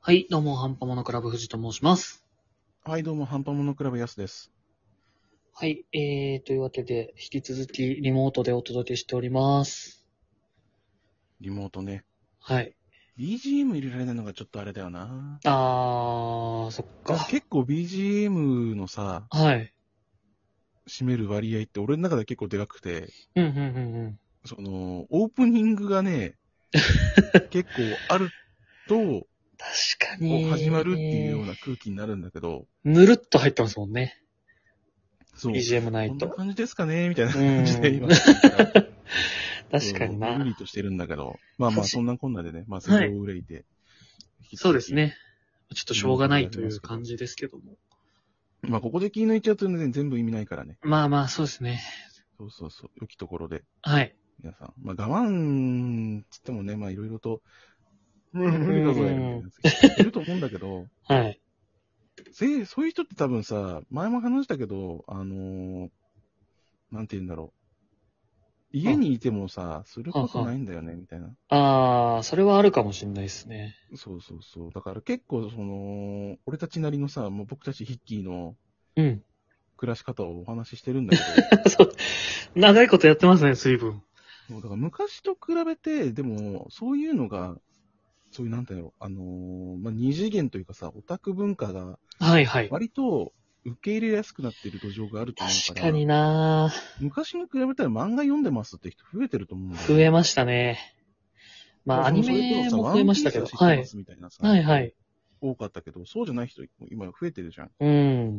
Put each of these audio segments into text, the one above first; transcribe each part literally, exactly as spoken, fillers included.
はい、どうも、ハンパモノクラブ藤と申します。 はい、どうも、ハンパモノクラブやすです。 はい、えー、というわけで、引き続きリモートでお届けしております。 リモートね。 はい。 ビージーエム 入れられないのがちょっとあれだよな。 あー、そっなんかか。 結構 ビージーエム のさ、 はい。 占める割合って俺の中で結構でかくて、 うん、うん、うん、うん。 その、オープニングがね、結構あると、 確かこう始まるっていうよに、 うな空気になるんだけど、 ぬるっと入ってますもんね。 そう、 ビージーエム ないこんなと。 感じですかねみたいなう感じでーん。 今入ってるから、 確かそう、ぬるにな。 りとしてるんだけど、まあまあそんなこんなでね、まあ世情はい。 を憂いて、引き続きそうですね。ちょっとしょうリモートでがないといやりますけど、 う感じですけども。 まあここで気抜いちゃうとね、全部意味ないからね。 まあまあ、そうですね。 そうそうそう、良きところで。 はい。 皆さん。まあ我慢つってもね、まあいろいろと、うん、 う無理だぞや、みたーん。 いなやついると思うんだけど、 はい。 せそういう人って多分さ、前も話したけど、あのー、なんて言うんだろう。家は、 にいてもさ、することはは。 ないんだよね、みたいな。 あー、それはあるかもしれないですね。 そうそうそう。だから結構、その、俺たちなりのさ、もう僕たちヒッキーのうん。 暮らし方をお話ししてるんだけど、 そう。長いことやってますね、水分。 そうだから昔と比べて、でも、そういうのが、そういう、なんていうの、あのーまあ、二次元というかさ、オタク文化が、 はいはい。 割と受け入れやすくなっている土壌があると思うから、 確かにな昔に比べたら漫画読んでますって人増えてると思うんだよね。 増えましたね。まあ、アニだからそのそれこそさ、 メも増えワンましたけど。 ピースは知ってはい。 ますみたいなさ、 はいはい。 多かったけど、そうじゃない人も今増えてるじゃん。 うん。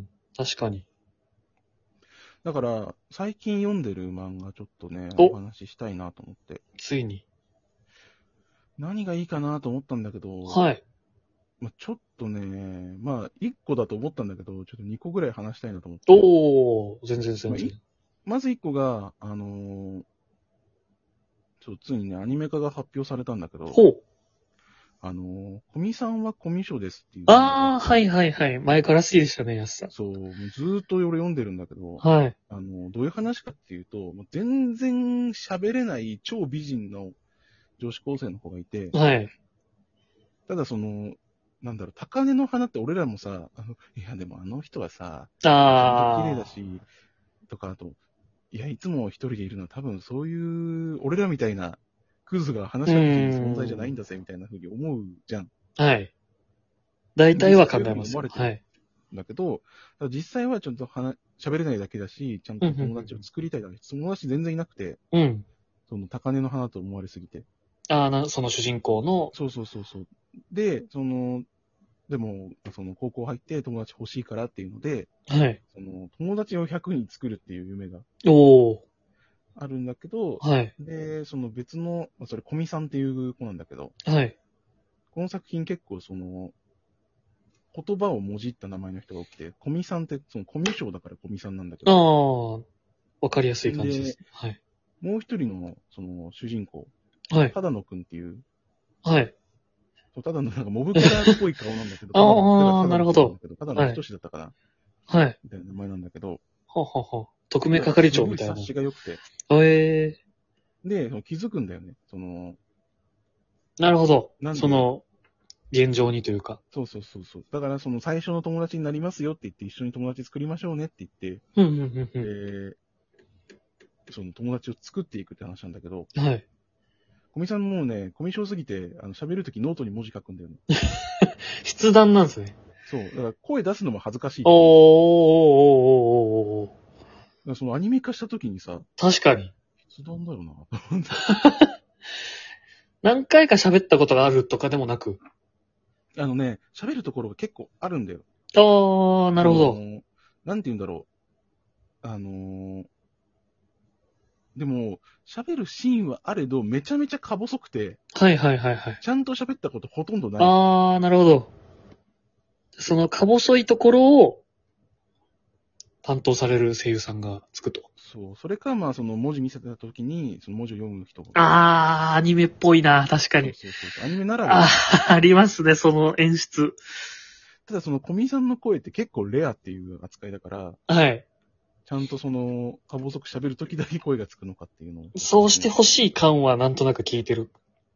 確かに。 だから、最近読んでる漫画ちょっとね、おお、 話ししたいなと思って。 ついに。 何がいいかなと思ったんだけど、 はい。 まあ、ちょっとね、まあ、いっこだと思ったんだけど、ちょっとにこぐらい話したいなと思って。 おー、全然全まあ、い然。 まずいっこが、あのーちょっとついにね、アニメ化が発表されたんだけど、 ほう。 あのー、コミさんはコミュ障ですっていう漫画がああー、 って、 はいはいはい。前から好きでしたね、やすさん。 そう、もうずーっと俺読んでるんだけど、 はい。 あのー、どういう話かっていうと、もう全然喋れない超美人の女子高生の子がいて、 はい。 ただその、なんだろう、高嶺の花って俺らもさ、あの、いやでもあの人はさ、めちゃめちゃ綺麗だあし、とか、あと、いや、いつも一人でいるのは多分そういう、俺らみたいなクズが話ー。うしかけていい存在じゃないーん。 んだぜ、みたいな風に思うじゃん。 はい。大体は実際そういう風考えますよ。 に思われてるはい。 んだけど、ただ実際はちゃんと話、喋れないだけだし、ちゃんうん、 とうん、 友達を作りたいだけ。友達全然いなくて、 うん。うん。 その高嶺の花と思われすぎて。 あーな、その主人公の、 そうそうそうそう。で、その、でも、その高校入って友達欲しいからっていうので、 はい。 その友達をひゃくにん作るっていう夢がおー。 あるんだけど、 はい。 で、その別の、まあそれ、コミさんっていう子なんだけど、 はい。 この作品結構その、言葉をもじった名前の人が多くて、コミさんって、そのコミュ障だからコミさんなんだけあど、 あ、わかりやすい感じでで、 す。はい。 もう一人の、その主人公、 はい。 ただのくんっていう、 はい。 ただのなんかモブキャラっぽい顔なんだけど、ただの、だからああ、 ただのなるほど。 くんなんだけど、ただのはい。 ひとしだったかな、 はい。 みたいな名前なんだけど、 ははは。特命ただ係すごい察長みたいな。 しが良くて、 ええで、その気づくんだよね。その、 ー、なるほど。 なんで、 その、現状にというか。 そうそうそうそう。だからその最初の友達になりますよって言って、一緒に友達作りましょうねって言って、 うん、うん、うん、うで、その友達を作っていくって話なんだけど、 ん。はい。 コミさんもうね、コミュ障すぎて、あの、喋るときノートに文字書くんだよね。 筆談なんですね。 そう。だから声出すのも恥ずかしいっおー、おー、 ていう。 おー、おー、おー、おー、おー。 だからそのアニメ化したときにさ、 確かに。 筆談だよな。 何回か喋ったことがあるとかでもなく。 あのね、喋るところが結構あるんだよ。 ああ、なるほど。 その、なんて言うんだろう。あのー、でも、喋るシーンはあれど、めちゃめちゃか細くて、 はいはいはいはい。 ちゃんと喋ったことほとんどない。 ああ、なるほど。そのか細いところを担当される声優さんがつくと。 そう。それか、まあ、その文字見せたときに、その文字を読む人が。 ああ、アニメっぽいな、確かに。 そうそうそうそう。アニメならであは。 あ、ありますね、その演出。 ただそのコミさんの声って結構レアっていう扱いだから、 はい。 ちゃんとその、か細く喋るときだけ声がつくのかっていうのを。 そうしてほしい感はなんとなく聞いてる。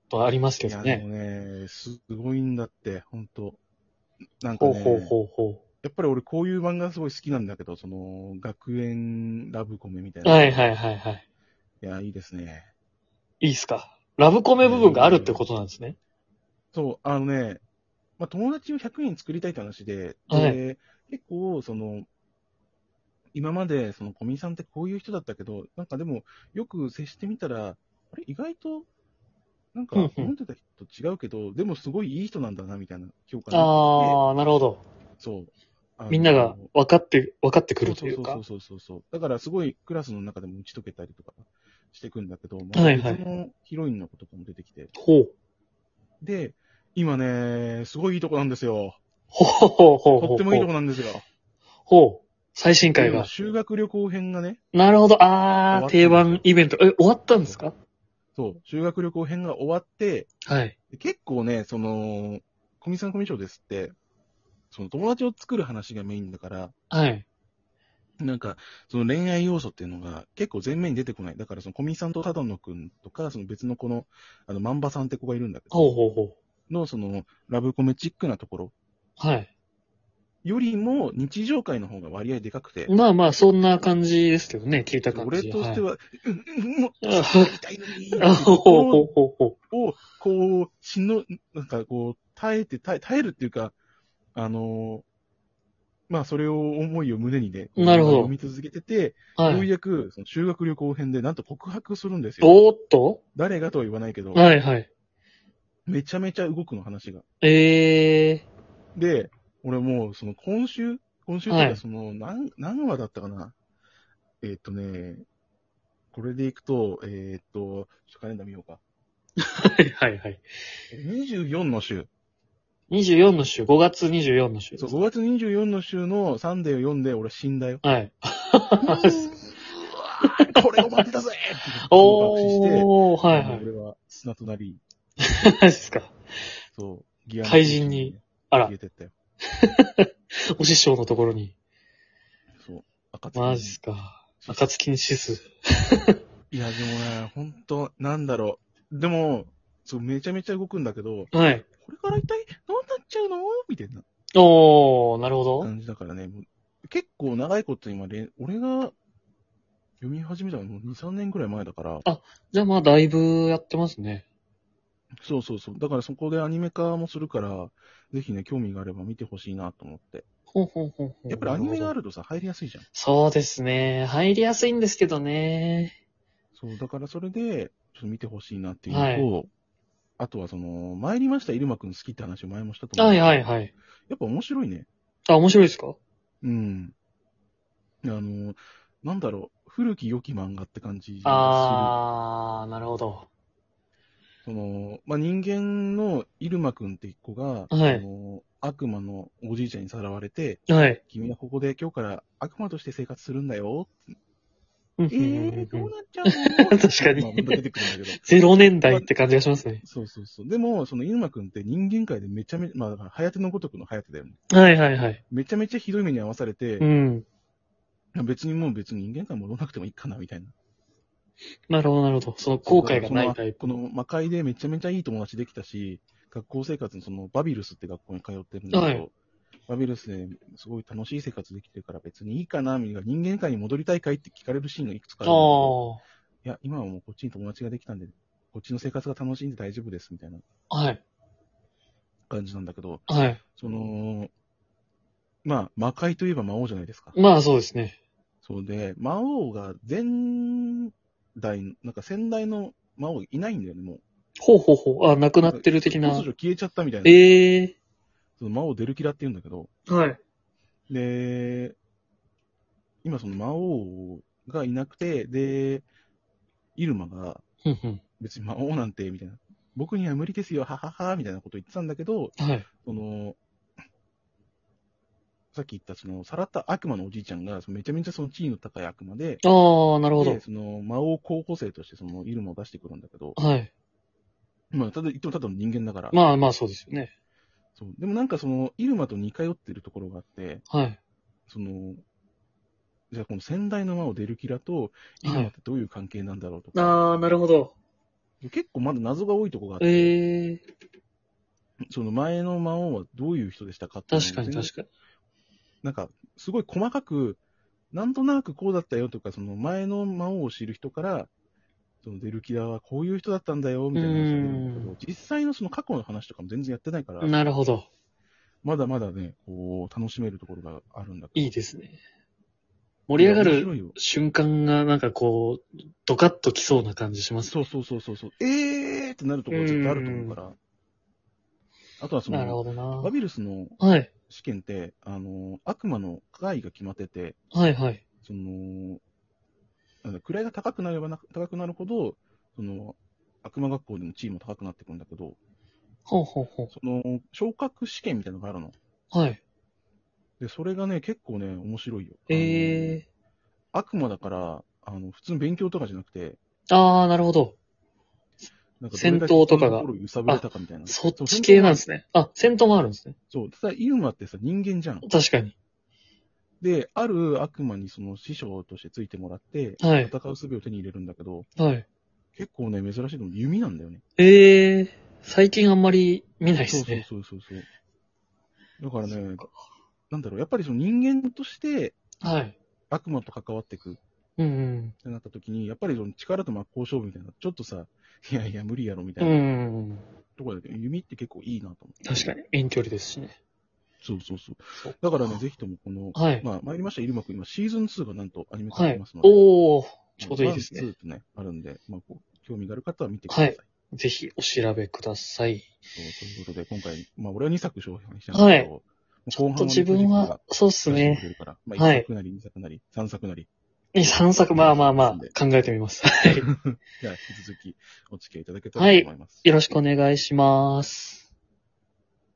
とありますけいや、 どでもね。 ね、すごいんだって、ほんと。なんかね、 ほうほうほうほやっぱり俺こういう漫画すごい好きなんだけど、その、学園ラブコメみたいう。 なのが。 はいはいはいはい。 いや、いいですね。 いいっすか。ラブコメいや、 部いいよ。 分があるってことなんですね。 そう、あのね、まあ、友達をひゃくにん作りたいって話で、 はい。 で、結構、その、今まで、その、小見さんってこういう人だったけど、なんかでも、よく接してみたら、あれ、意外と、なんか、 ふんふん。 思ってた人と違うけど、でもすごいいい人なんだな、みたいな評価になってきて、 あー、なるほど。 そう、あみんながの、 分かって、分かってくそうるというか。 そうそうそうそうそうそう。だからすごいクラスの中でも打ち解けたりとかしていくんだけど、またはいはい。 別のヒロインの子とかも出てきて。 ほう。 で、今ね、すごいいいとこなんですよ。 ほうほうほうとってもいいとほうほう。 こなんですよ。 ほう。最新で、今、 回が。 修学旅行編がね、 なるほど。あー、 終わっ定たんですよ。 番イベント。え、終わったんでそう。 すか？ そう。修学旅行編が終わって、 はい。 で結構ね、その、コミさんコミュ障ですって、その友達を作る話がメインだから、 はい。 なんか、その恋愛要素っていうのが結構前面に出てこない。だからその小見さんと只野くんとか、その別の子の、あの、万場さんって子がいるんだけど、 ほうほうほのそのラブコメチックなところう。はい。 よりも日常会の方が割合でかくて、 まあまあ、そんな感じですけどね。聞いたそう俺感じ。はい。 としては、うんうん、もっとあしっかりたいのにあ、 っていうほうところほうほうほうほを、こう、しの、なんかこう、耐えて、耐え、耐えるっていうか、あのーまあ、それを、思いを胸にね、こう。 う漫画を読なるほみ続けてて、 ど。はようい。 やく、その修学旅行編でなんと告白するんですよ。 おーっと。 誰がとは言わないけど、 はいはい。 めちゃめちゃ動くの話が。 えで、俺もう、その今週、今週ー。 っていうか、 はい。 その、何、何話だったかな。えーっとね、これでいくと、えーっと、ちょっとカレンダー見ようか。 はいはいはい。 にじゅうよんの週。 にじゅうよんの週、ごがつにじゅうよんの週そう、 ですか。 ごがつにじゅうよっかの週のサンデーを読んで、俺死んだよ。 はい。 うーん、うわーこれを待ってたぜってすごい爆死して、 おー、はいもはい。 う俺は砂となり、 マジですか。 そう、ギアの怪空中に、 人に、 ね、 あら、 消えてったよ。 お師匠のところに。 そう、暁にマジっすか。 死す。 暁に死す。 いや、でもね、ほんと、なんだろう。でも、そう、めちゃめちゃ動くんだけど、 はい。 これから一体どうなっちゃうのみたいなおー、なるほど。 感じだからね、もう結構長いこと今、れ俺が読み始めたのもうに、さんねんくらい前だから、 あ、じゃあまあだいぶやってますね。 そうそうそう。だからそこでアニメ化もするから、ぜひね、興味があれば見てほしいなと思って。 ほうほうほうほう。 やっぱりアニなるほど。 メがあるとさ、入りやすいじゃん。 そうですね。入りやすいんですけどね。 そう、だからそれで、ちょっと見てほしいなっていうのはい。 と、あとはその、参りました入間くん好きって話を前もしたと思うんはいだけど、 はいはい。 やっぱ面白いね。 あ、面白いですか？ うん。あの、なんだろう、古き良き漫画って感じがする。 あー、なるほど。 その、まあ、人間の入間くんって一個が、 はい。 その、悪魔のおじいちゃんにさらわれて、 はい。 君はここで今日から悪魔として生活するんだよ。 うんえふんふんふー、 んふん。 どうなっちゃうの確かに。 まあ、また出てくるんだけど。 ゼロ年代まあって感じがしますね。 そうそうそう。でも、その、犬間くんって人間界でめちゃめちゃ、まあ、だから、ハヤテのごとくのハヤテだよね。 はいはいはい。 めちゃめちゃひどい目に遭わされて、 うん。 別にもう別に人間界戻らなくてもいいかな、みたいな。 なるほどなるほど。そのそう、 後悔がだからその、 ないタイプ。 この魔界でめちゃめちゃいい友達できたし、学校生活のその、バビルスって学校に通ってるんだけど、 はい。 バビルスですごい楽しい生活できてるから別にいいかな、みたいな。人間界に戻りたいかいって聞かれるシーンがいくつかああるんだけど、 あ。 いや、今はもうこっちに友達ができたんで、こっちの生活が楽しいんで大丈夫です、みたいなはい。 感じなんだけど、 はい。 その、まあ、魔界といえば魔王じゃないですか。 まあそうですね。 そうで、魔王が前代、なんか先代の魔王いないんだよね、もう。 ほうほうほう。あ、なくななんかってる的突な。 如消えちゃったみたいな。 ええその魔王デルキラって言うんだけど、 ー。はい。 で、今その魔王がいなくて、で、イルマがふんふん。 別に魔王なんて、みたいな。僕には無理ですよ、ははは、みたいなこと言ってたんだけど、 はい。 その、さっき言ったその、さらった悪魔のおじいちゃんが、そのめちゃめちゃその地位の高い悪魔で、 ああ、なるほで、 ど。 その魔王候補生としてそのイルマを出してくるんだけど、 はい。 まあ、ただ、言ってもただの人間だから、 まあまあそうですよね。 そう。でもなんかその、イルマと似通ってるところがあって、 はい。 その、じゃあこの先代の魔王デルキラとイルはい。 マってどういう関係なんだろうとか、 ああ、なるほど。 結構まだ謎が多いとこがあって、 ええその前の魔王はどういう人でしたかっていうの確かに確かに。 なんか、すごい細かく、なんとなくこうだったよとか、その前の魔王を知る人から、そのデルキラはこういう人だったんだよ、みたいな話が出るんだけど、実際のその過去の話とかも全然やってないから、 なるほど。 まだまだね、こう、楽しめるところがあるんだけど。 いいですね。盛り上がるいや面白いよ瞬間がなんかこう、ドカッときそうな感じしますね。 そうそうそうそうそう。えーってなるところ絶対あると思うから。あとはそなるの、 ほどな。 バビルスのはい。 試験って、あの、悪魔の位が決まってて、 はいはい。 その、なんだ位が高くなればな高くなるほど、その、悪魔学校での地位も高くなってくるんだけど、 ほうほうほその、昇格試験みたいなのがあるの。 う。はい。 で、それがね、結構ね、面白いよ。 ええあの悪魔だから、あの、普通の勉強とかじゃなくて、 ー。あー、なるほど。 なんかどれ戦だけ闘とかが人の心を揺さぶれたかみたいな。 そっそうち系なんですね。あ、戦闘もあるんですね。 そう、ただ、イルマってさ、人間じゃん。 確かに。 で、ある悪魔にその師匠としてついてもらって、 はい。 戦う術を手に入れるんだけど、 はい。 結構ね、珍しいのも弓なんだよね。 ええー。最近あんまり見ないでそうそうすね。 そうそうそう。だからね、なんだろう、やっぱりその人間としてはい。 悪魔と関わっていくっうんてなった時に、やっぱりその力と真っ向勝負みたいな、ちょっとさ、いやいや無理やろみたうん。 いなうん。 ところで、弓って結構いいなと思って。 確かに。遠距離ですしね。 そうそうそう。 そうだからね、ぜひともこの、 はい。 まあ、参りましたイルマくん、今シーズンツーがなんとアニメ化はいしてます。ので、 おー。ちょうどいいですね。 ワン、ツーってね、あるんで、まあ、こう興味がある方は見てください。 はいぜひお調べください。 そうということで、今回、まあ、俺はにさく紹介したんだけど、 はい後半は、ね、 ちょっと自分は、そうっす藤木君が出してねく。れるから、まあ、 はいいっさくなり、にさくなり、さんさくなり、 さんさく、まあまあまあ、考えてみます。はい。 じゃあ、引き続きお付き合いいただけたらと思います。 よろしくお願いします。